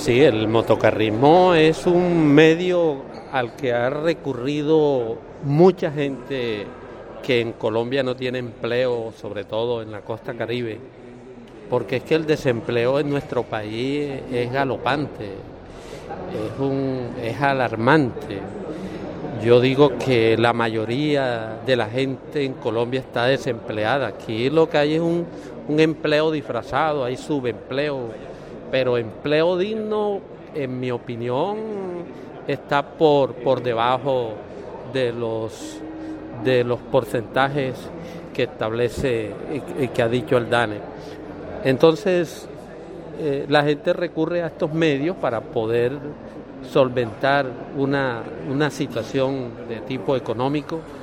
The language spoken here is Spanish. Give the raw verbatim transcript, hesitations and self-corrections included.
Sí, el motocarrismo es un medio al que ha recurrido mucha gente que en Colombia no tiene empleo, sobre todo en la costa Caribe, porque es que el desempleo en nuestro país es galopante, es, un, es alarmante. Yo digo que la mayoría de la gente en Colombia está desempleada. Aquí lo que hay es un, un empleo disfrazado, hay subempleo, pero empleo digno, en mi opinión, está por, por debajo de los, de los porcentajes que establece y que ha dicho el DANE. Entonces, eh, la gente recurre a estos medios para poder solventar una, una situación de tipo económico